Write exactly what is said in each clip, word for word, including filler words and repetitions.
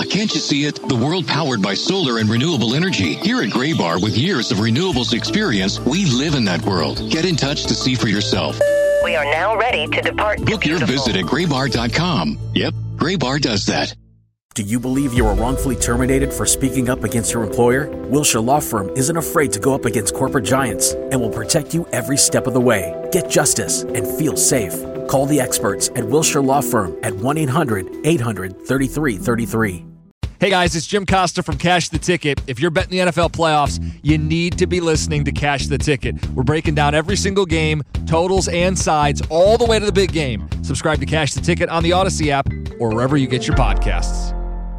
can't you see it? The world powered by solar and renewable energy. Here at Graybar, with years of renewables experience, we live in that world. Get in touch to see for yourself. We are now ready to depart. Book your visit at graybar dot com. Yep, Graybar does that. Do you believe you were wrongfully terminated for speaking up against your employer? Wilshire Law Firm isn't afraid to go up against corporate giants and will protect you every step of the way. Get justice and feel safe. Call the experts at Wilshire Law Firm at one eight hundred eight hundred thirty-three thirty-three. Hey guys, it's Jim Costa from Cash the Ticket. If you're betting the N F L playoffs, you need to be listening to Cash the Ticket. We're breaking down every single game, totals and sides, all the way to the big game. Subscribe to Cash the Ticket on the Odyssey app or wherever you get your podcasts.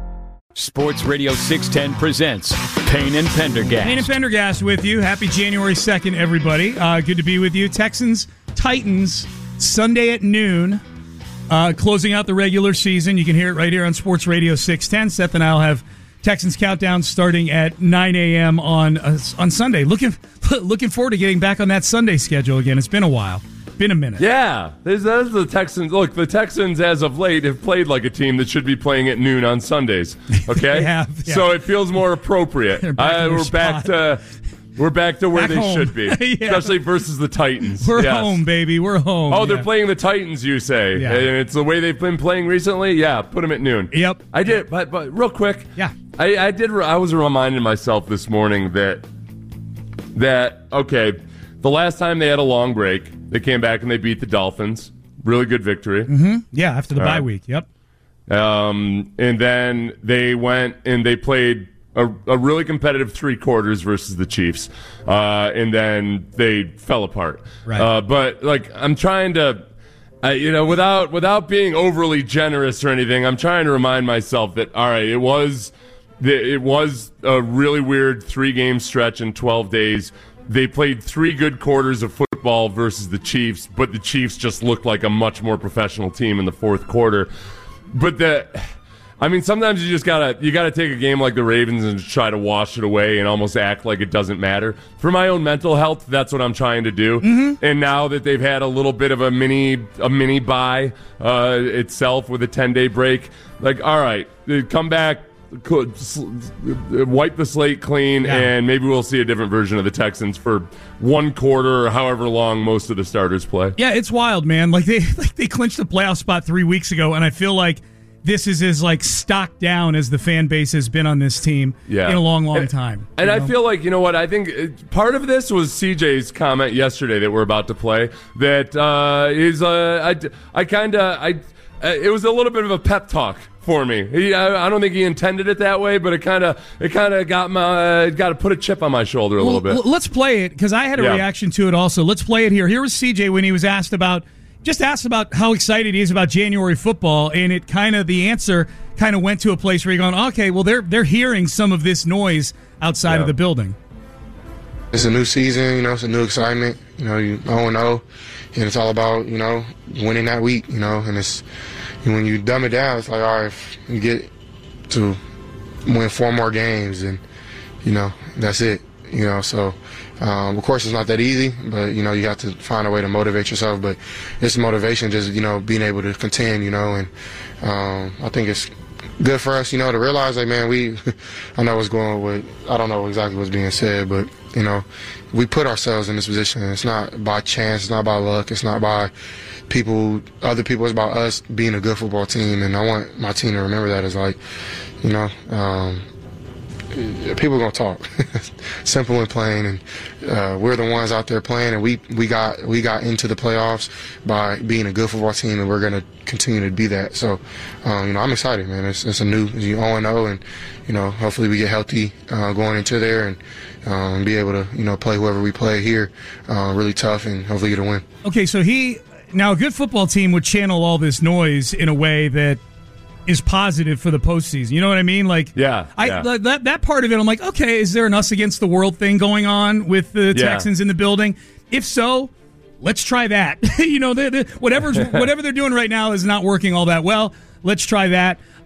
Sports Radio six ten presents Payne and Pendergast. Payne and Pendergast with you. Happy January second, everybody. Uh, good to be with you. Texans, Titans, Sunday at noon. Uh, closing out the regular season. You can hear it right here on Sports Radio six ten. Seth and I will have Texans Countdown starting at nine a.m. on uh, on Sunday. Looking looking forward to getting back on that Sunday schedule again. It's been a while. Been a minute. Yeah. There's, there's the Texans. Look, the Texans, as of late, have played like a team that should be playing at noon on Sundays. Okay? have, yeah. So it feels more appropriate. back I, we're back to... We're back to where back they home. should be, yeah. especially versus the Titans. We're yes. home, baby. We're home. Oh, they're yeah. playing the Titans, you say? Yeah. And it's the way they've been playing recently? Yeah, put them at noon. Yep. I did, but but real quick. Yeah. I, I did. I was reminding myself this morning that that okay, the last time they had a long break, they came back and they beat the Dolphins. Really good victory. Mm-hmm. Yeah, after the All bye right. week. Yep. Um, and then they went and they played a, a really competitive three quarters versus the Chiefs, uh, and then they fell apart. Right. Uh, but like, I'm trying to, uh, you know, without without being overly generous or anything, I'm trying to remind myself that all right, it was it was a really weird three game stretch in twelve days. They played three good quarters of football versus the Chiefs, but the Chiefs just looked like a much more professional team in the fourth quarter. But the, I mean, sometimes you just gotta you gotta take a game like the Ravens and try to wash it away and almost act like it doesn't matter. For my own mental health, that's what I'm trying to do. Mm-hmm. And now that they've had a little bit of a mini a mini bye uh, itself with a ten day break, like all right, come back. Wipe the slate clean, yeah. and maybe we'll see a different version of the Texans for one quarter or however long most of the starters play. Yeah, it's wild, man. Like they like they clinched a playoff spot three weeks ago, and I feel like this is as like stocked down as the fan base has been on this team yeah. in a long, long and, time. And know? I feel like, you know what, I think part of this was C J's comment yesterday that we're about to play. That uh, is, uh, I, I kind of, I, uh, it was a little bit of a pep talk for me. He, I, I don't think he intended it that way, but it kind of it kind of got my uh, got to put a chip on my shoulder a well, little bit. L- let's play it because I had a yeah. reaction to it also. Let's play it here. Here was C J when he was asked about just asked about how excited he is about January football, and it kind of the answer kind of went to a place where you're going, okay, well they're they're hearing some of this noise outside yeah. of the building. It's a new season, you know, it's a new excitement. You know, you oh and oh, and it's all about, you know, winning that week, you know, and it's and when you dumb it down, it's like, all right, if you get to win four more games, and you know, that's it. You know, so um, of course it's not that easy, but you know, you have to find a way to motivate yourself. But it's motivation, just you know, being able to contend, you know, and um, I think it's good for us, you know, to realize, like, man, we, I know what's going with, I don't know exactly what's being said, but, you know, we put ourselves in this position. It's not by chance, it's not by luck, it's not by people, other people, it's about us being a good football team, and I want my team to remember that as, like, you know, um, people are going to talk. Simple and plain, and uh, we're the ones out there playing, and we, we got we got into the playoffs by being a good football team, and we're going to continue to be that. So, um, you know, I'm excited, man. It's, it's a new oh and oh, and, you know, hopefully we get healthy uh, going into there and um, be able to, you know, play whoever we play here uh, really tough and hopefully get a win. Okay, so he, now a good football team would channel all this noise in a way that is positive for the postseason. You know what I mean? Like, yeah, I yeah. that that part of it, I'm like, okay, is there an us against the world thing going on with the yeah. Texans in the building? If so, let's try that. you know, they, they, whatever's whatever they're doing right now is not working all that well. Let's try that.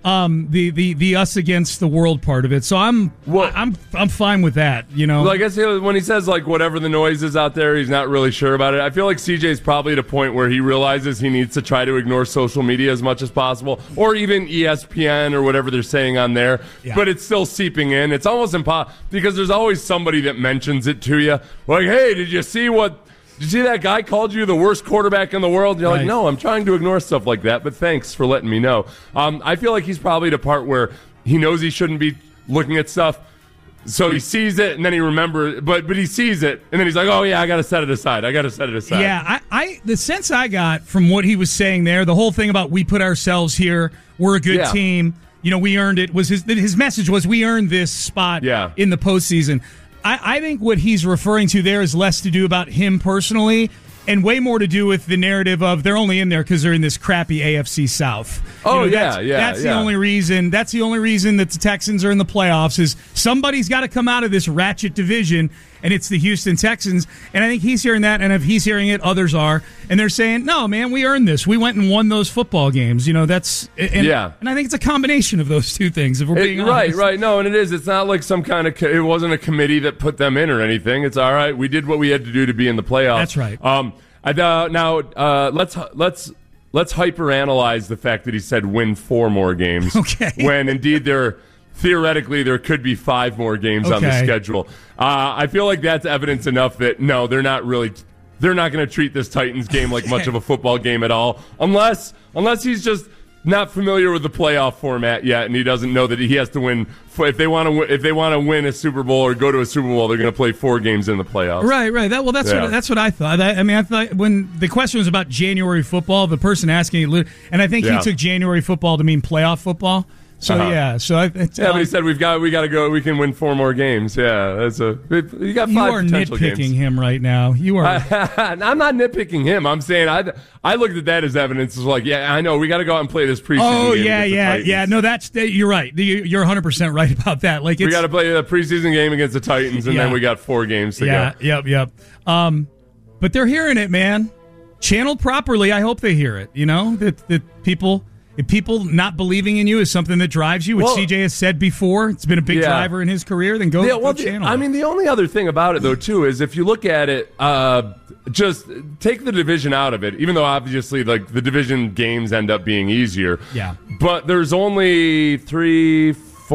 um, the, the the us against the world part of it. So I'm Well- I'm I'm fine with that. You know, Well, I guess he- when he says like whatever the noise is out there, he's not really sure about it. I feel like C J's probably at a point where he realizes he needs to try to ignore social media as much as possible, or even E S P N or whatever they're saying on there. Yeah. But it's still seeping in. It's almost impossible because there's always somebody that mentions it to you, like, "Hey, did you see what?" Did you see that guy called you the worst quarterback in the world? And you're Right. like, no, I'm trying to ignore stuff like that, but thanks for letting me know. Um, I feel like he's probably at a part where he knows he shouldn't be looking at stuff, so he sees it, and then he remembers, but but he sees it, and then he's like, oh, yeah, I got to set it aside. I got to set it aside. Yeah, I, I the sense I got from what he was saying there, the whole thing about we put ourselves here, we're a good Yeah. team, you know, we earned it, was his his message was we earned this spot Yeah. in the postseason. I, I think what he's referring to there is less to do about him personally and way more to do with the narrative of they're only in there because they're in this crappy A F C South. Oh, You know, yeah, that's, yeah, That's yeah. the only reason. That's the only reason that the Texans are in the playoffs is somebody's got to come out of this ratchet division, and it's the Houston Texans. And I think he's hearing that, and if he's hearing it, others are, and they're saying, "No, man, we earned this. We went and won those football games." You know, that's and, Yeah. And I think it's a combination of those two things. If we're It- being right, honest. right. No, and it is. It's not like some kind of. Co- it wasn't a committee that put them in or anything. It's all right. We did what we had to do to be in the playoffs. That's right. Um, I, uh, now uh, let's let's let's hyperanalyze the fact that he said win four more games. Okay. When indeed there theoretically there could be five more games on the Okay. schedule. Uh, I feel like that's evidence enough that no, they're not really. They're not going to treat this Titans game like much of a football game at all, unless unless he's just not familiar with the playoff format yet, and he doesn't know that he has to win. If they want to, if they want to win a Super Bowl or go to a Super Bowl, they're going to play four games in the playoffs. Right, right. That well, that's Yeah. what that's what I thought. I, I mean, I thought when the question was about January football, the person asking it, lit- and I think Yeah. he took January football to mean playoff football. So Uh-huh. yeah, so I, it's, Yeah, um, but he said we've got we got to go. We can win four more games. Yeah, that's a. You got you five are potential nitpicking games. him right now. You are. I'm not nitpicking him. I'm saying I I looked at that as evidence. It's like, yeah, I know we got to go out and play this preseason. oh game yeah, against the yeah, Titans. yeah. No, that's you're right. You- You're one hundred percent right about that. Like it's, We got to play a preseason game against the Titans, and Yeah. then we got four games to yeah, go. yep, yep. Um, but they're hearing it, man. Channeled properly. I hope they hear it. You know that that people. If people not believing in you is something that drives you, which Well- C J has said before, it's been a big Yeah. driver in his career, then go, Yeah, go well, the- channel I it. mean, the only other thing about it, though, too, is if you look at it, uh, just take the division out of it, even though obviously like the division games end up being easier. Yeah. But there's only three,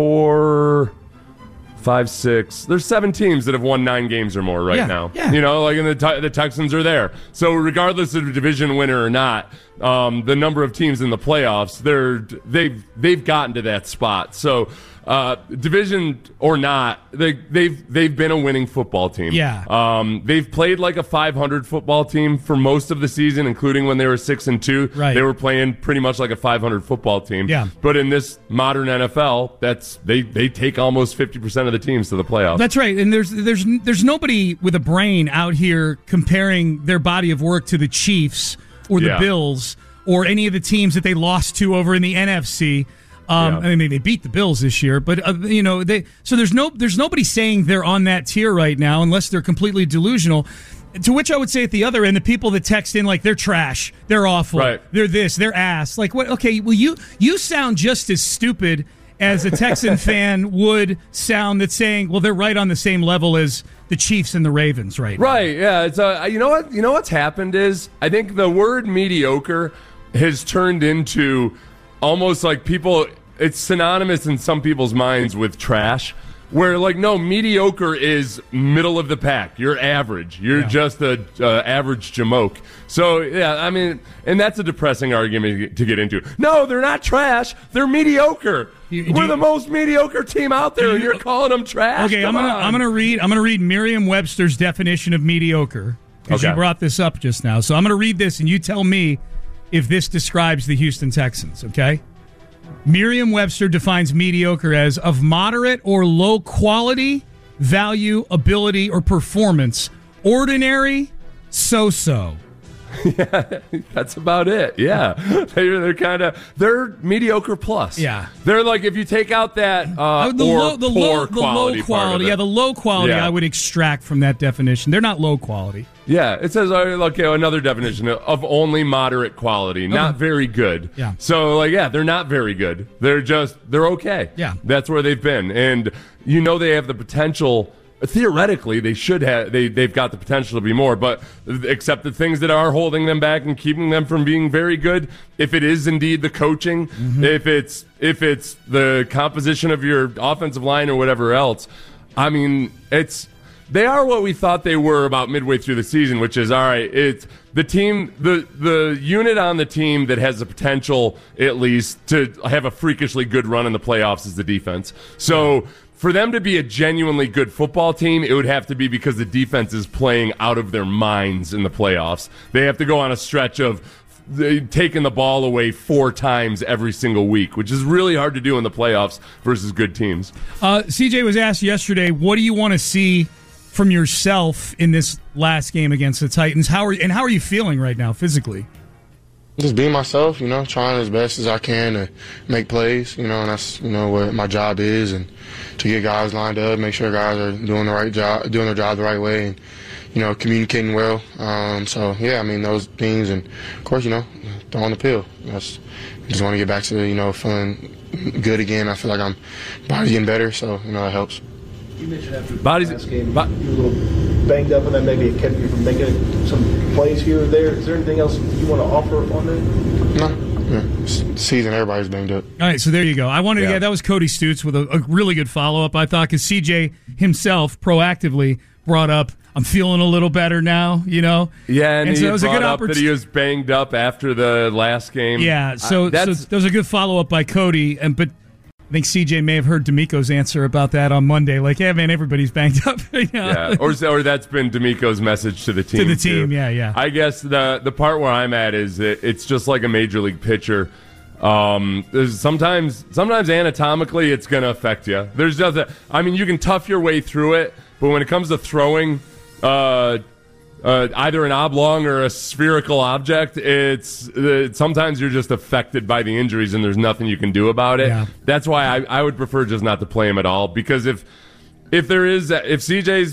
four, five, six. There's seven teams that have won nine games or more right Yeah, now. yeah. You know, like and the Te- the Texans are there. So regardless of division winner or not, um, the number of teams in the playoffs, they're they've they've gotten to that spot. So uh, division or not, they they've they've been a winning football team. Yeah. Um, they've played like a five hundred football team for most of the season, including when they were six and two. Right. They were playing pretty much like a five hundred football team. Yeah. But in this modern N F L, that's they they take almost fifty percent of the teams to the playoffs. That's right, and there's there's there's nobody with a brain out here comparing their body of work to the Chiefs or the Yeah. Bills or any of the teams that they lost to over in the N F C. Um, Yeah. I mean, they beat the Bills this year, but uh, you know, they so there's no there's nobody saying they're on that tier right now unless they're completely delusional. To which I would say at the other end, the people that text in like they're trash, they're awful, Right. they're this, they're ass. Like what? Okay, well you you sound just as stupid as a Texan fan would sound that's saying, well, they're right on the same level as the Chiefs and the Ravens right now. Right, yeah. It's uh, you know what you know what's happened is I think the word mediocre has turned into almost like people. It's synonymous in some people's minds with trash. Where like no, mediocre is middle of the pack. You're average. You're Yeah. just a uh, average jamoke. So yeah, I mean, and that's a depressing argument to get into. No, they're not trash. They're mediocre. You- do We're you- the most mediocre team out there, and you're calling them trash. Okay, I'm Come gonna on. I'm gonna read I'm gonna read Merriam-Webster's definition of mediocre because Okay. you brought this up just now. So I'm gonna read this and you tell me if this describes the Houston Texans. Okay. Merriam-Webster defines mediocre as of moderate or low quality, value, ability, or performance, ordinary, so-so. Yeah, that's about it. Yeah, they're, they're kind of they're mediocre plus. Yeah, they're like if you take out that uh, the or low, the poor low, the quality, low quality. Yeah, the low quality yeah. I would extract from that definition. They're not low quality. Yeah, it says okay, another definition of only moderate quality, not okay. very good. Yeah. So like yeah, they're not very good. They're just they're okay. Yeah. That's where they've been, and you know they have the potential. Theoretically, they should have. They they've got the potential to be more, but except the things that are holding them back and keeping them from being very good. If it is indeed the coaching, mm-hmm. if it's if it's the composition of your offensive line or whatever else, I mean, it's they are what we thought they were about midway through the season, which is all right. It's the team, the the unit on the team that has the potential at least to have a freakishly good run in the playoffs is the defense. So. Yeah. For them to be a genuinely good football team, it would have to be because the defense is playing out of their minds in the playoffs. They have to go on a stretch of taking the ball away four times every single week, which is really hard to do in the playoffs versus good teams. Uh, C J was asked yesterday, what do you want to see from yourself in this last game against the Titans? How are and how are you feeling right now physically? Just being myself, you know, trying as best as I can to make plays, you know, and that's, you know, what my job is, and to get guys lined up, make sure guys are doing the right job, doing their job the right way, and, you know, communicating well. Um, so, yeah, I mean, those things, and, of course, you know, throwing the pill. That's, just want to get back to, you know, feeling good again. I feel like I'm body's getting better, so, you know, that helps. You mentioned after the Body's, last game, bo- you were a little banged up, and then maybe it kept you from making some plays here or there. Is there anything else you want to offer on that? No. Yeah. It's the season, everybody's banged up. All right, so there you go. I wanted yeah. to get that was Cody Stutes with a, a really good follow-up, I thought, because C J himself proactively brought up, I'm feeling a little better now, you know? Yeah, and, and he so that was a good up that he was banged up after the last game. Yeah, so, I, so that was a good follow-up by Cody, and but I think C J may have heard D'Amico's answer about that on Monday. Like, yeah, man, everybody's banged up. You know? Yeah, or or that's been D'Amico's message to the team. To the team, too. yeah, yeah. I guess the the part where I'm at is that it's just like a major league pitcher. Um, there's sometimes sometimes anatomically it's going to affect you. There's just a, I mean, you can tough your way through it, but when it comes to throwing, uh. Uh, either an oblong or a spherical object, it's uh, sometimes you're just affected by the injuries and there's nothing you can do about it. Yeah. That's why I, I would prefer just not to play him at all, because if if there is if C J's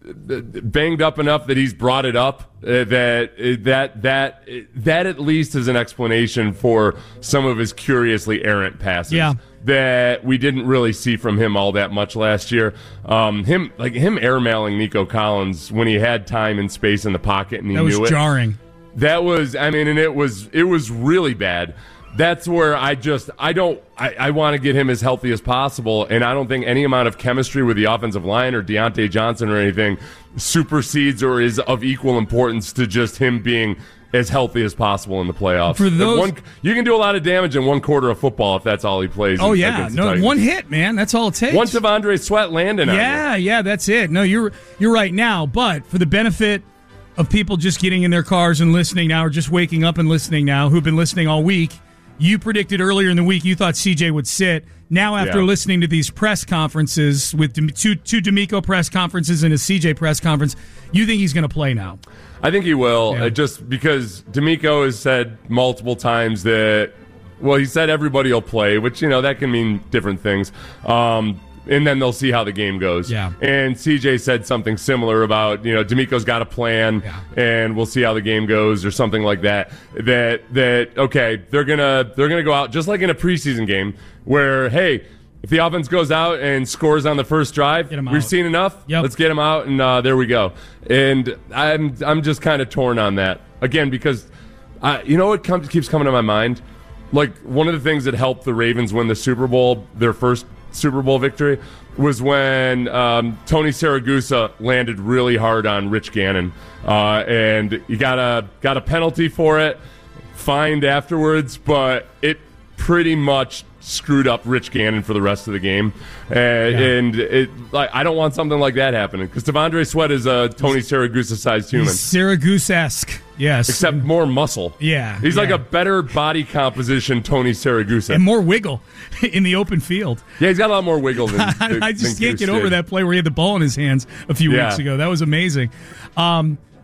banged up enough that he's brought it up, uh, that that that that at least is an explanation for some of his curiously errant passes. Yeah. That we didn't really see from him all that much last year. Um, him like him airmailing Nico Collins when he had time and space in the pocket and he that was knew it. jarring. That was, I mean, and it was it was really bad. That's where I just I don't I, I want to get him as healthy as possible, and I don't think any amount of chemistry with the offensive line or Deontay Johnson or anything supersedes or is of equal importance to just him being as healthy as possible in the playoffs. For those, one, you can do a lot of damage in one quarter of football if that's all he plays. Oh yeah, no, one hit, man. That's all it takes. One T'Vondre Sweat landing on you. Yeah, yeah, that's it. No, you're you're right now. But for the benefit of people just getting in their cars and listening now, or just waking up and listening now, who've been listening all week, you predicted earlier in the week you thought C J would sit. Now, after yeah. listening listening to these press conferences with two two D'Amico press conferences and a C J press conference, you think he's going to play now? I think he will, yeah. uh, just because D'Amico has said multiple times that, well, he said everybody will play, which, you know, that can mean different things. Um, and then they'll see how the game goes. Yeah. And C J said something similar about, you know, D'Amico's got a plan, yeah. and we'll see how the game goes, or something like that. That that okay, they're gonna they're gonna go out just like in a preseason game where, hey, if the offense goes out and scores on the first drive, we've out. seen enough. Yep. Let's get them out, and uh, there we go. And I'm I'm just kind of torn on that again because, I, you know what comes, keeps coming to my mind, like one of the things that helped the Ravens win the Super Bowl, their first Super Bowl victory, was when um, Tony Siragusa landed really hard on Rich Gannon, uh, and he got a got a penalty for it, fined afterwards, but it pretty much screwed up Rich Gannon for the rest of the game, uh, yeah. and it like I don't want something like that happening because T'Vondre Sweat is a Tony Siragusa-sized human, Siragusa-esque, yes, except more muscle. Yeah, he's yeah. like a better body composition Tony Siragusa and more wiggle in the open field. Yeah, he's got a lot more wiggle than. than I just than can't Goose get over did. that play where he had the ball in his hands a few yeah. weeks ago. That was amazing. Um,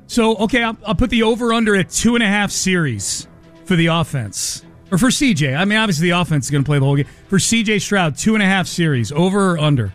So, okay, I'll, I'll put the over-under at two and a half series for the offense. Or for C J. I mean, obviously the offense is going to play the whole game. For C J Stroud, two and a half series. Over or under?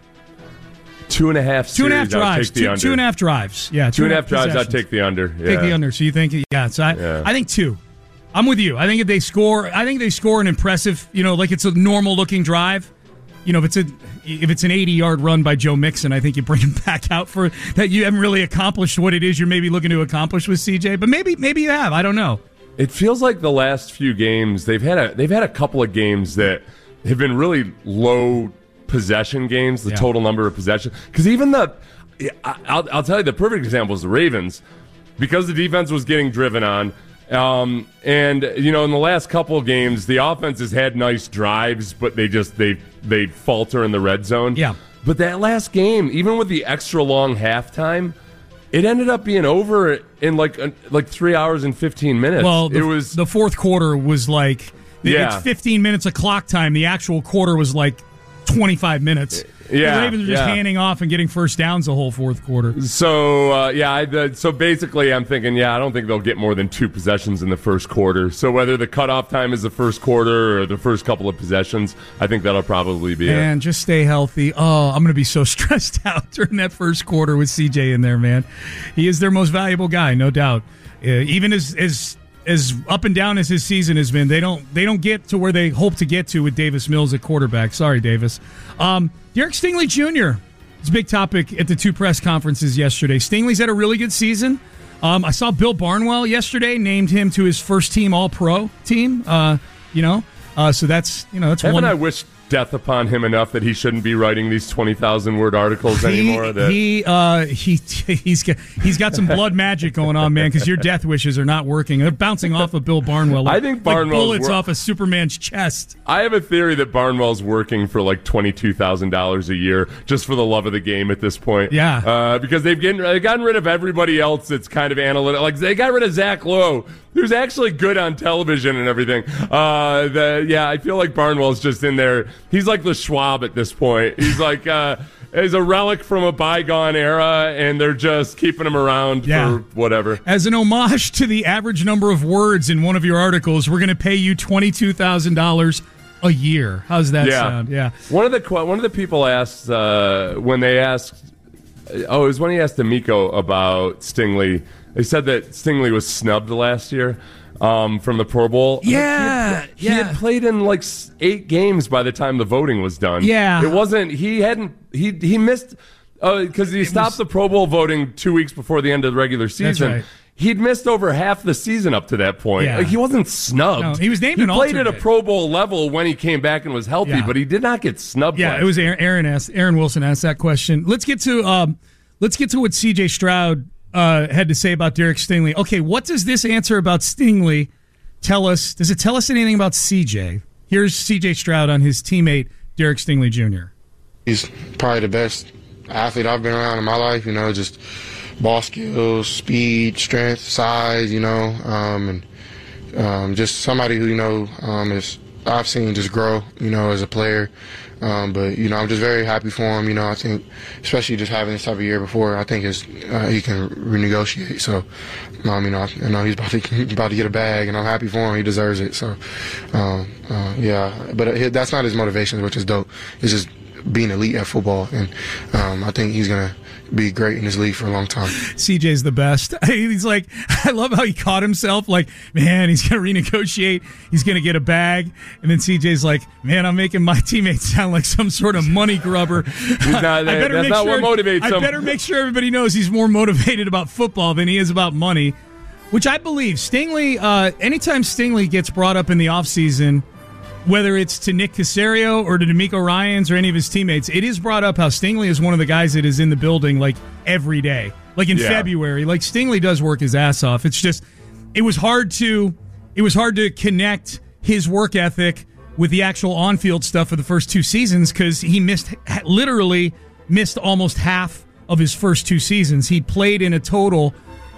Two and a half series. Two and a half drives. Take the Two, under. two and a half drives. Yeah, two, two and a half drives, I'd take the under. Yeah. Take the under. So you think, yeah. So I, yeah. I think two. I'm with you. I think if they score, I think they score an impressive, you know, like it's a normal-looking drive. You know, if it's a if it's an eighty-yard run by Joe Mixon, I think you bring him back out for that. You haven't really accomplished what it is you're maybe looking to accomplish with C J, but maybe maybe you have. I don't know. It feels like the last few games they've had a they've had a couple of games that have been really low possession games. The yeah. total number of possessions, because even the I'll I'll tell you the perfect example is the Ravens, because the defense was getting driven on. Um, and you know, in the last couple of games, the offense has had nice drives, but they just they they falter in the red zone. Yeah. But that last game, even with the extra long halftime, it ended up being over in like uh, like three hours and fifteen minutes. Well, the, it was the fourth quarter was like yeah. it's fifteen minutes of clock time. The actual quarter was like twenty-five minutes. Yeah, the Ravens were just yeah. handing off and getting first downs the whole fourth quarter. So, uh, yeah, I, the, so basically I'm thinking, yeah, I don't think they'll get more than two possessions in the first quarter. So whether the cutoff time is the first quarter or the first couple of possessions, I think that'll probably be man, it. Man, just stay healthy. Oh, I'm going to be so stressed out during that first quarter with C J in there, man. He is their most valuable guy, no doubt. Uh, even as as as up and down as his season has been, they don't they don't get to where they hope to get to with Davis Mills at quarterback. Sorry, Davis. Um, Derek Stingley Junior It's a big topic at the two press conferences yesterday. Stingley's had a really good season. Um, I saw Bill Barnwell yesterday named him to his first team All-Pro team. Uh, you know, uh, so that's you know that's Haven't one. I wished death upon him enough that he shouldn't be writing these twenty thousand word articles he, anymore? That... He uh, he he's got, he's got some blood magic going on, man. Because your death wishes are not working. They're bouncing off of Bill Barnwell. Like, I think Barnwell's like bullets wor- off of Superman's chest. I have a theory that Barnwell's working for like twenty-two thousand dollars a year just for the love of the game at this point. Yeah. Uh, because they've, getting, they've gotten rid of everybody else that's kind of analytical. Like, they got rid of Zach Lowe, who's actually good on television and everything. Uh, the, yeah, I feel like Barnwell's just in there. He's like the Schwab at this point. He's like uh, he's a relic from a bygone era, and they're just keeping him around yeah. for whatever. As an homage to the average number of words in one of your articles, we're going to pay you twenty-two thousand dollars a year. How's that yeah. sound? Yeah. One of the one of the people asked uh, when they asked. Oh, it was when he asked D'Amico about Stingley. They said that Stingley was snubbed last year um, from the Pro Bowl. Yeah, like he, yeah. had, he had played in like eight games by the time the voting was done. Yeah, it wasn't. He hadn't. He he missed because uh, he it stopped was, the Pro Bowl voting two weeks before the end of the regular season. That's right. He'd missed over half the season up to that point. Yeah. Like, he wasn't snubbed. No, he was named he an played alternate. at a Pro Bowl level when he came back and was healthy, yeah. but he did not get snubbed. Yeah, last it was Aaron, Aaron asked. Aaron Wilson asked that question. Let's get to um, let's get to what C J Stroud uh, had to say about Derek Stingley. Okay, what does this answer about Stingley tell us? Does it tell us anything about C J? Here's C J Stroud on his teammate Derek Stingley Junior He's probably the best athlete I've been around in my life. You know, just ball skills, speed, strength, size, you know, um, and um, just somebody who, you know, um, is I've seen just grow, you know, as a player. Um, but, you know, I'm just very happy for him. You know, I think, especially just having this type of year before, I think his, uh, he can renegotiate. So, um, you know, I, I know he's about to, about to get a bag, and I'm happy for him. He deserves it. So, um, uh, yeah. But uh, that's not his motivation, which is dope. It's just being elite at football. And um, I think he's going to be great in this league for a long time. C J's the best. He's like, I love how he caught himself. Like, man, he's going to renegotiate. He's going to get a bag. And then C J's like, man, I'm making my teammates sound like some sort of money grubber. He's not, I better that's make not sure, what motivates I him. better make sure everybody knows he's more motivated about football than he is about money, which I believe. Stingley, uh, anytime Stingley gets brought up in the offseason, whether it's to Nick Caserio or to D'Amico Ryans or any of his teammates, it is brought up how Stingley is one of the guys that is in the building like every day. Like in yeah. February, like Stingley does work his ass off. It's just, it was hard to, it was hard to connect his work ethic with the actual on-field stuff for the first two seasons because he missed, literally missed almost half of his first two seasons. He played in a total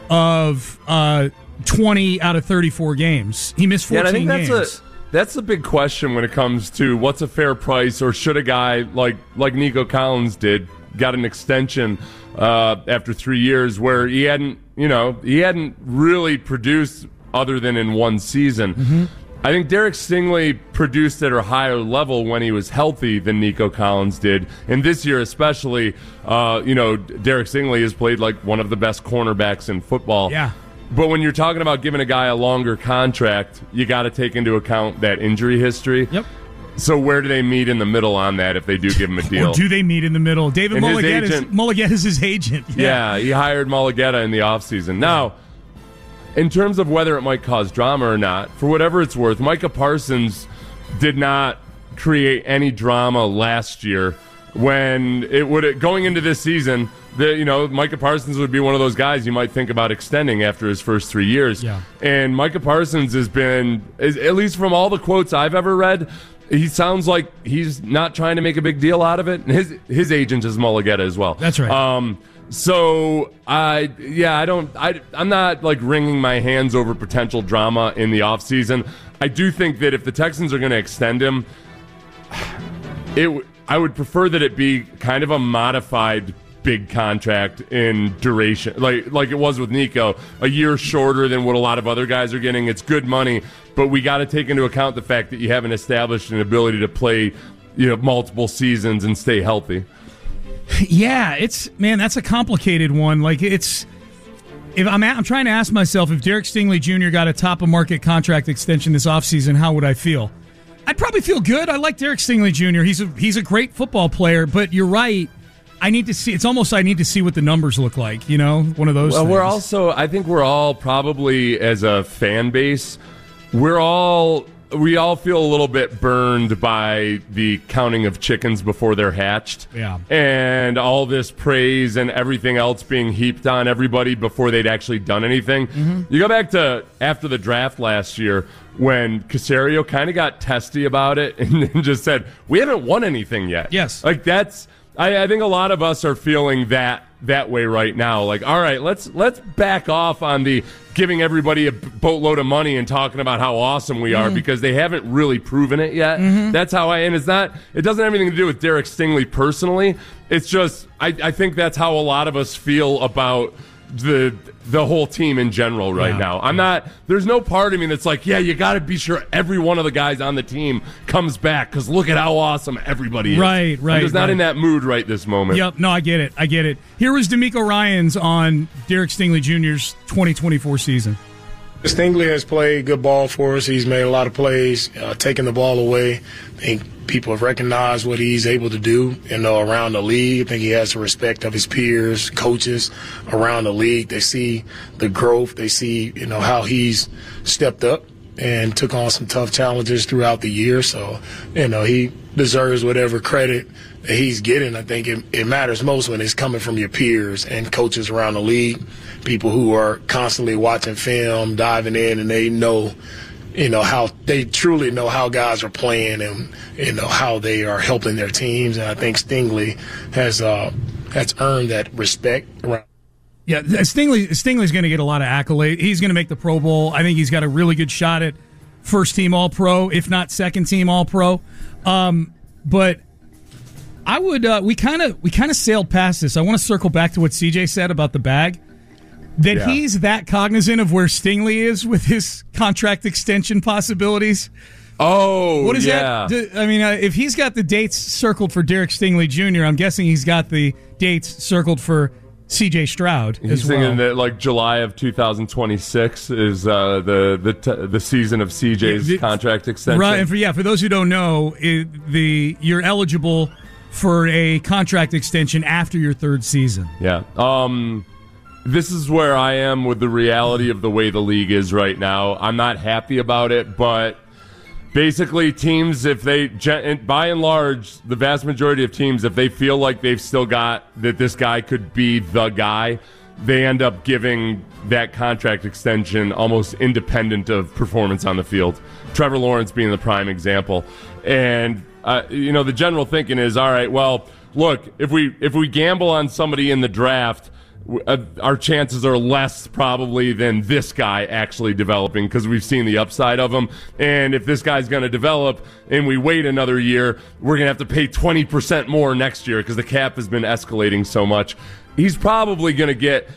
of uh, twenty out of thirty-four games. He missed fourteen yeah, I think games. That's a- That's the big question when it comes to what's a fair price, or should a guy like like Nico Collins did got an extension uh, after three years where he hadn't, you know, he hadn't really produced other than in one season. Mm-hmm. I think Derek Stingley produced at a higher level when he was healthy than Nico Collins did. And this year especially, uh, you know, Derek Stingley has played like one of the best cornerbacks in football. Yeah. But when you're talking about giving a guy a longer contract, you got to take into account that injury history. Yep. So where do they meet in the middle on that if they do give him a deal? Or do they meet in the middle? David Mulligetta is, Mulligetta is his agent. Yeah. yeah, he hired Mulligetta in the offseason. Now, in terms of whether it might cause drama or not, for whatever it's worth, Micah Parsons did not create any drama last year when it would going into this season. The, you know, Micah Parsons would be one of those guys you might think about extending after his first three years. Yeah. And Micah Parsons has been, is, at least from all the quotes I've ever read, he sounds like he's not trying to make a big deal out of it. And his his agent is Mulligetta as well. That's right. Um, so I yeah I don't I I'm not like wringing my hands over potential drama in the offseason. I do think that if the Texans are going to extend him, it I would prefer that it be kind of a modified big contract in duration, like like it was with Nico, a year shorter than what a lot of other guys are getting. It's good money, but we got to take into account the fact that you haven't established an ability to play, you know, multiple seasons and stay healthy. Yeah, it's man, that's a complicated one. Like it's, if I'm at, I'm trying to ask myself if Derek Stingley Junior got a top of market contract extension this offseason, how would I feel? I'd probably feel good. I like Derek Stingley Junior He's a he's a great football player, but you're right. I need to see. It's almost I need to see what the numbers look like. You know, one of those. Well, things. we're also. I think we're all probably as a fan base, we're all we all feel a little bit burned by the counting of chickens before they're hatched. Yeah. And all this praise and everything else being heaped on everybody before they'd actually done anything. Mm-hmm. You go back to after the draft last year when Caserio kind of got testy about it and just said, "We haven't won anything yet." Yes. Like that's. I, I think a lot of us are feeling that that way right now. Like, all right, let's let's back off on the giving everybody a boatload of money and talking about how awesome we are mm-hmm. because they haven't really proven it yet. Mm-hmm. That's how I. And it's not. It doesn't have anything to do with Derek Stingley personally. It's just I, I think that's how a lot of us feel about the the whole team in general right yeah. now. I'm not. There's no part of me that's like, yeah, you got to be sure every one of the guys on the team comes back because look at how awesome everybody is. Right, right. I'm just not right. in that mood right this moment. Yep. No, I get it. I get it. Here was D'Amico Ryans on Derek Stingley Junior's twenty twenty-four season. Stingley has played good ball for us. He's made a lot of plays, uh, taking the ball away. I think people have recognized what he's able to do, you know, around the league. I think he has the respect of his peers, coaches around the league. They see the growth. They see, you know, how he's stepped up and took on some tough challenges throughout the year. So, you know, he deserves whatever credit that he's getting. I think it, it matters most when it's coming from your peers and coaches around the league, people who are constantly watching film, diving in, and they know, you know, how they truly know how guys are playing and, you know, how they are helping their teams. And I think Stingley has uh, has earned that respect around. Yeah, Stingley Stingley's going to get a lot of accolades. He's going to make the Pro Bowl. I think he's got a really good shot at first team All Pro, if not second team All Pro. Um, but I would uh, we kind of we kind of sailed past this. I want to circle back to what C J said about the bag. That yeah. he's that cognizant of where Stingley is with his contract extension possibilities. Oh, what is yeah. that? I mean, uh, if he's got the dates circled for Derek Stingley Junior, I'm guessing he's got the dates circled for C J Stroud He's as well. thinking that like July of two thousand twenty-six is uh, the the t- the season of C J's yeah, the, contract extension. Right, and for yeah, for those who don't know, it, the you're eligible for a contract extension after your third season. Yeah. Um. This is where I am with the reality of the way the league is right now. I'm not happy about it, but basically teams, if they, by and large, the vast majority of teams, if they feel like they've still got that this guy could be the guy, they end up giving that contract extension almost independent of performance on the field. Trevor Lawrence being the prime example. And, uh, you know, the general thinking is, all right, well, look, if we if we gamble on somebody in the draft, uh, our chances are less probably than this guy actually developing because we've seen the upside of him. And if this guy's going to develop and we wait another year, we're going to have to pay twenty percent more next year because the cap has been escalating so much. He's probably going to get,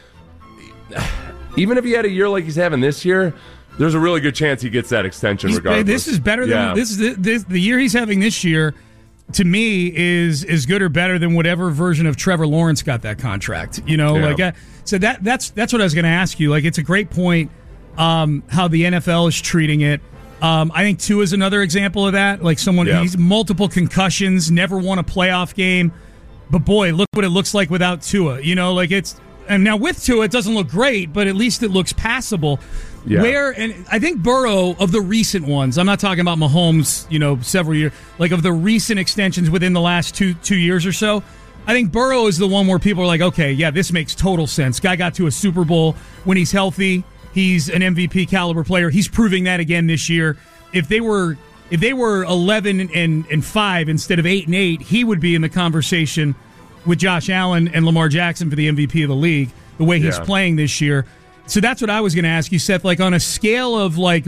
even if he had a year like he's having this year, there's a really good chance he gets that extension he's, regardless. This is better than yeah. this is the, this, the year he's having this year. To me, is is good or better than whatever version of Trevor Lawrence got that contract. You know, Yeah. like uh, so that that's that's what I was going to ask you. Like, it's a great point um, how the N F L is treating it. Um, I think Tua is another example of that. Like someone Yeah. he's multiple concussions, never won a playoff game, but boy, look what it looks like without Tua. You know, like it's and now with Tua, it doesn't look great, but at least it looks passable. Yeah. Where, and I think Burrow, of the recent ones, I'm not talking about Mahomes, you know, several years, like of the recent extensions within the last two two years or so, I think Burrow is the one where people are like, okay, yeah, this makes total sense. Guy got to a Super Bowl when he's healthy. He's an M V P caliber player. He's proving that again this year. If they were if they were eleven and, and five instead of eight and eight, he would be in the conversation with Josh Allen and Lamar Jackson for the M V P of the league, the way he's Yeah. playing this year. So that's what I was going to ask you, Seth. Like on a scale of like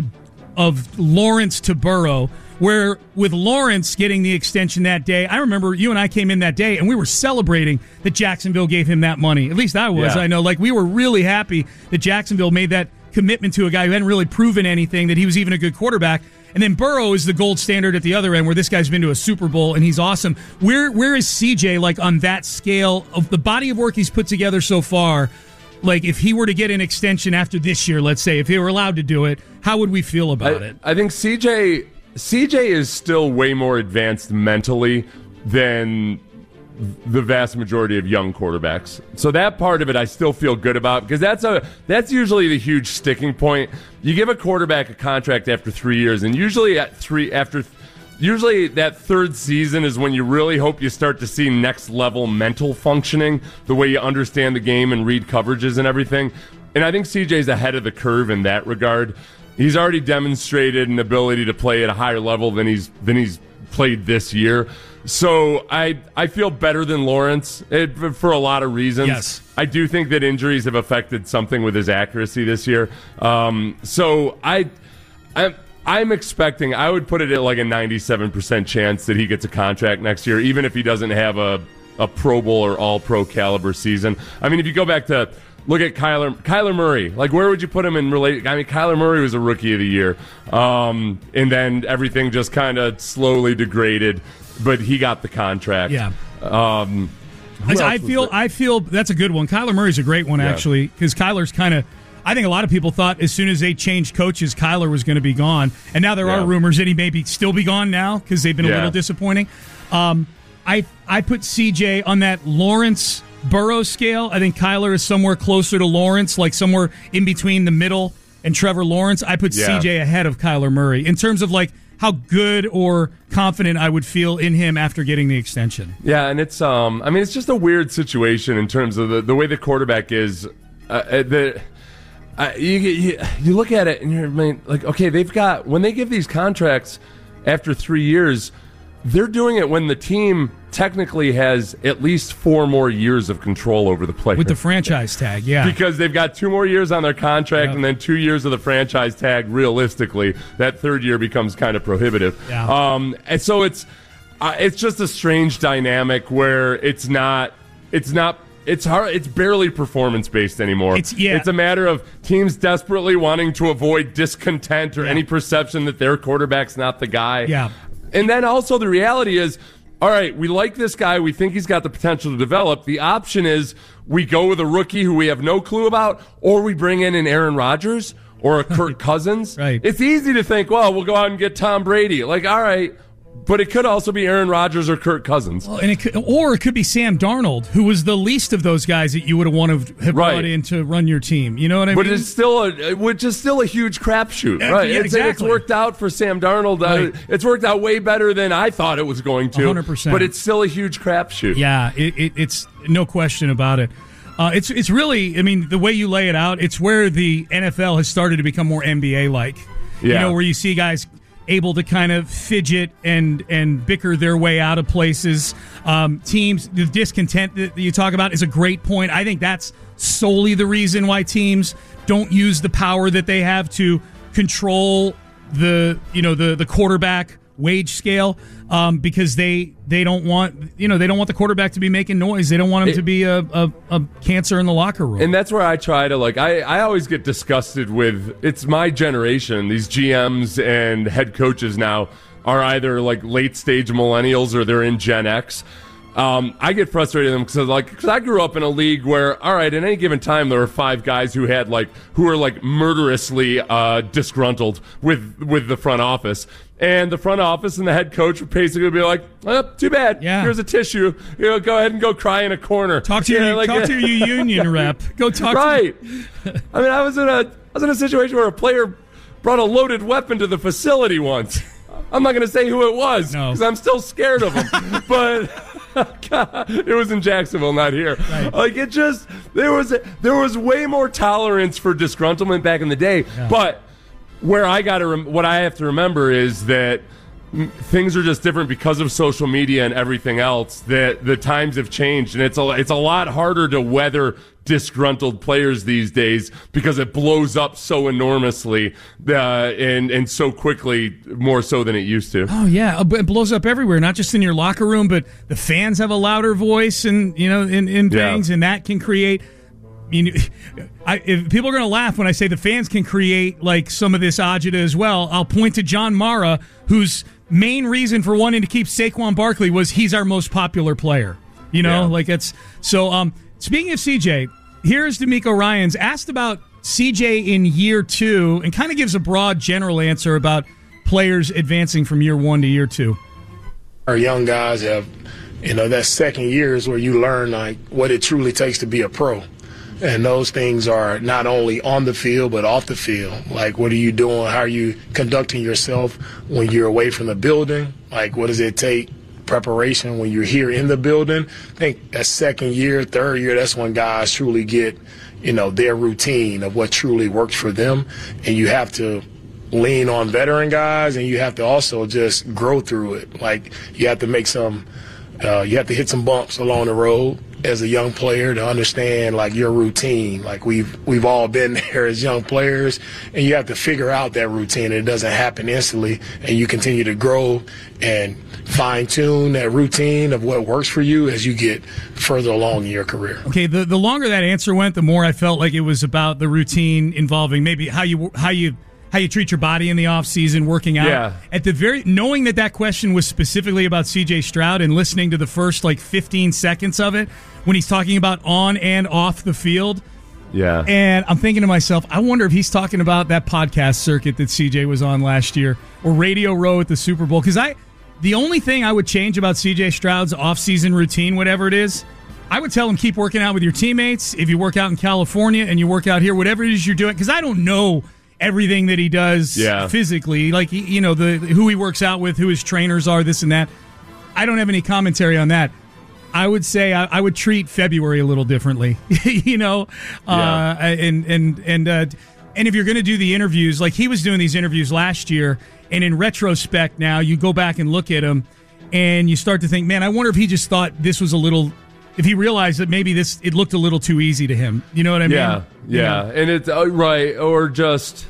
of Lawrence to Burrow, where with Lawrence getting the extension that day, I remember you and I came in that day and we were celebrating that Jacksonville gave him that money. At least I was. Yeah. I know, like we were really happy that Jacksonville made that commitment to a guy who hadn't really proven anything, that he was even a good quarterback. And then Burrow is the gold standard at the other end, where this guy's been to a Super Bowl and he's awesome. Where where is C J like on that scale of the body of work he's put together so far? Like, if he were to get an extension after this year, let's say, if he were allowed to do it, how would we feel about I, it? I think C J C J is still way more advanced mentally than the vast majority of young quarterbacks. So that part of it I still feel good about, because that's a that's usually the huge sticking point. You give a quarterback a contract after three years, and usually at three after usually that third season is when you really hope you start to see next level mental functioning, the way you understand the game and read coverages and everything. And I think C J's ahead of the curve in that regard. He's already demonstrated an ability to play at a higher level than he's than he's played this year. So I I feel better than Lawrence it, for a lot of reasons. Yes. I do think that injuries have affected something with his accuracy this year. Um, so I I'm I'm expecting, I would put it at like a ninety-seven percent chance that he gets a contract next year, even if he doesn't have a, a Pro Bowl or All-Pro caliber season. I mean, if you go back to look at Kyler Kyler Murray, like where would you put him in relate? I mean, Kyler Murray was a rookie of the year, um, and then everything just kind of slowly degraded, but he got the contract. Yeah. Um, who I, I else was feel there? I feel that's a good one. Kyler Murray's a great one, Yeah. actually, because Kyler's kind of, I think a lot of people thought as soon as they changed coaches, Kyler was going to be gone. And now there Yeah. are rumors that he may be still be gone now because they've been a Yeah. little disappointing. Um, I I put C J on that Lawrence Burrow scale. I think Kyler is somewhere closer to Lawrence, like somewhere in between the middle and Trevor Lawrence. I put Yeah. C J ahead of Kyler Murray in terms of like how good or confident I would feel in him after getting the extension. Yeah, and it's um, I mean, it's just a weird situation in terms of the, the way the quarterback is. Uh, the uh, you, you you look at it and you're I mean, like, okay, they've got when they give these contracts after three years, they're doing it when the team technically has at least four more years of control over the player With the franchise tag, yeah. because they've got two more years on their contract Yeah. and then two years of the franchise tag. Realistically, that third year becomes kind of prohibitive. Yeah. Um, and so it's uh, it's just a strange dynamic where it's not it's not it's hard it's barely performance based anymore. It's- yeah. It's a matter of teams desperately wanting to avoid discontent or Yeah. any perception that their quarterback's not the guy. Yeah. And then also the reality is, all right, we like this guy. We think he's got the potential to develop. The option is we go with a rookie who we have no clue about, or we bring in an Aaron Rodgers or a Kirk Cousins. Right. It's easy to think, well, we'll go out and get Tom Brady. Like, all right, but it could also be Aaron Rodgers or Kirk Cousins. Well, and it could, or it could be Sam Darnold, who was the least of those guys that you would have wanted to have Right. brought in to run your team. You know what I But mean? it's still a, which is still a huge crapshoot, Yeah, right? yeah, it's, it's exactly. worked out for Sam Darnold. Uh, Right. it's worked out way better than I thought it was going to. one hundred percent. But it's still a huge crapshoot. Yeah, it, it, it's no question about it. Uh, it's it's really, I mean, the way you lay it out, it's where the N F L has started to become more N B A like. You Yeah. know, where you see guys able to kind of fidget and and bicker their way out of places. Um, teams, the discontent that you talk about is a great point. I think that's solely the reason why teams don't use the power that they have to control the you know the the quarterback wage scale, um, because they they don't want you know they don't want the quarterback to be making noise. They don't want him it, to be a, a, a cancer in the locker room. And that's where I try to like I, I always get disgusted with it's my generation. These G Ms and head coaches now are either like late stage millennials or they're in Gen X. Um, I get frustrated with them because like cause I grew up in a league where, all right, at any given time there were five guys who had like who were like murderously uh, disgruntled with with the front office, and the front office and the head coach would basically be like, oh, "Too bad. Yeah. Here's a tissue. You know, go ahead and go cry in a corner. Talk to you your know, like, talk to your union rep. Go talk. Right. To I mean, I was in a I was in a situation where a player brought a loaded weapon to the facility once. I'm not going to say who it was because no. I'm still scared of him, but. God, it was in Jacksonville, not here. Right. Like it just there was a, there was way more tolerance for disgruntlement back in the day. Yeah. But where I got to rem- what I have to remember is that m- things are just different because of social media and everything else. That the times have changed, and it's a it's a lot harder to weather disgruntled players these days because it blows up so enormously uh, and and so quickly, more so than it used to. Oh yeah, it blows up everywhere, not just in your locker room, but the fans have a louder voice, and you know, in, in things, yeah. and that can create. You know, I, if people are going to laugh when I say the fans can create like some of this agita as well, I'll point to John Mara, whose main reason for wanting to keep Saquon Barkley was he's our most popular player. You know, yeah. like it's so. Um, Speaking of C J, here's DeMeco Ryans asked about C J in year two and kind of gives a broad general answer about players advancing from year one to year two. Our young guys have, you know, that second year is where you learn like what it truly takes to be a pro. And those things are not only on the field but off the field. Like what are you doing? How are you conducting yourself when you're away from the building? Like what does it take? Preparation when you're here in the building. I think that second year, third year, that's when guys truly get, you know, their routine of what truly works for them. And you have to lean on veteran guys, and you have to also just grow through it. Like you have to make some, uh, you have to hit some bumps along the road as a young player to understand like your routine. Like we've we've all been there as young players, and you have to figure out that routine. It doesn't happen instantly, and you continue to grow and fine-tune that routine of what works for you as you get further along in your career. Okay, the the longer that answer went, the more I felt like it was about the routine involving maybe how you how you how you treat your body in the off season, working out. Yeah. At the very knowing that that question was specifically about C J Stroud and listening to the first like fifteen seconds of it when he's talking about on and off the field. Yeah. And I'm thinking to myself, I wonder if he's talking about that podcast circuit that C J was on last year or Radio Row at the Super Bowl. Because I, the only thing I would change about C J Stroud's off-season routine, whatever it is, I would tell him keep working out with your teammates. If you work out in California and you work out here, whatever it is you're doing, because I don't know everything that he does yeah. physically, like, you know, the who he works out with, who his trainers are, this and that. I don't have any commentary on that. I would say I, I would treat February a little differently, you know, uh, yeah. and and and uh, and if you're going to do the interviews, like he was doing these interviews last year, and in retrospect now, you go back and look at him, and you start to think, man, I wonder if he just thought this was a little, if he realized that maybe this it looked a little too easy to him. You know what I mean? Yeah, yeah, you know? and it's uh, right, or just,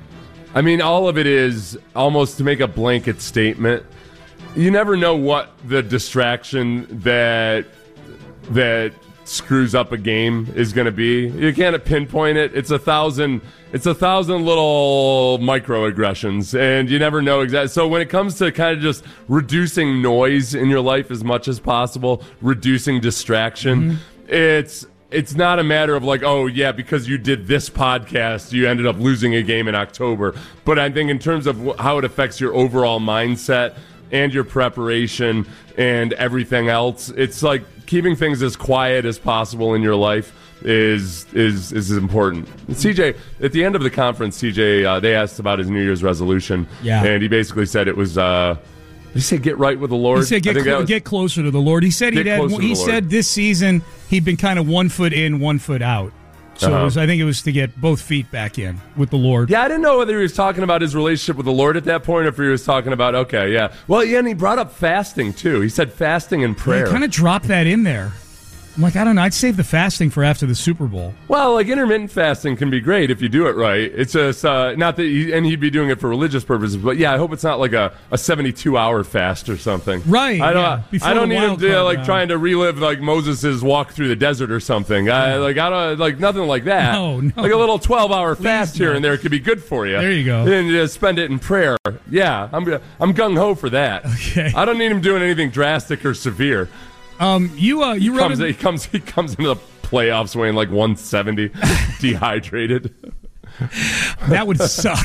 I mean, all of it is almost to make a blanket statement. You never know what the distraction that that screws up a game is going to be. You can't pinpoint it. It's a thousand. It's a thousand little microaggressions, and you never know exactly. So when it comes to kind of just reducing noise in your life as much as possible, reducing distraction, mm-hmm. it's it's not a matter of like, oh yeah, because you did this podcast, you ended up losing a game in October. But I think in terms of how it affects your overall mindset and your preparation and everything else, it's like keeping things as quiet as possible in your life is is is important. And C J, at the end of the conference, C J, uh, they asked about his New Year's resolution, yeah. and he basically said it was, uh, did he say get right with the Lord? He said get, cl- was, get closer to the Lord. He said he had, he said this season he'd been kind of one foot in, one foot out. So Uh-huh. it was, I think it was to get both feet back in with the Lord. Yeah, I didn't know whether he was talking about his relationship with the Lord at that point or if he was talking about, okay, yeah. Well, yeah, and he brought up fasting, too. He said fasting and prayer. Kind of dropped that in there. I'm like, I don't know. I'd save the fasting for after the Super Bowl. Well, like intermittent fasting can be great if you do it right. It's just uh, not that, he, and he'd be doing it for religious purposes. But yeah, I hope it's not like a, a seventy-two hour fast or something. Right. I don't. Yeah, before I don't the need him wild to, card like round. trying to relive like Moses' walk through the desert or something. I, like I don't like nothing like that. No, no. Like a little twelve hour fast here no. and there could be good for you. There you go. And just spend it in prayer. Yeah, I'm I'm gung ho for that. Okay. I don't need him doing anything drastic or severe. Um, you uh, you He wrote comes, a- he comes he comes into the playoffs weighing like one seventy, dehydrated. That would suck.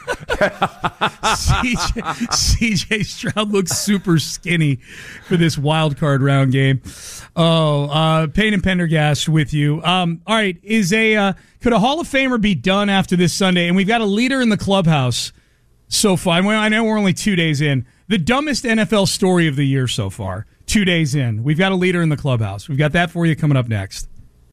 C J, C J Stroud looks super skinny for this wild card round game. Oh, uh, Payne and Pendergast with you. Um, all right, is a uh, could a Hall of Famer be done after this Sunday? And we've got a leader in the clubhouse so far. Well, I know we're only two days in. The dumbest N F L story of the year so far. Two days in, we've got a leader in the clubhouse. We've got that for you coming up next.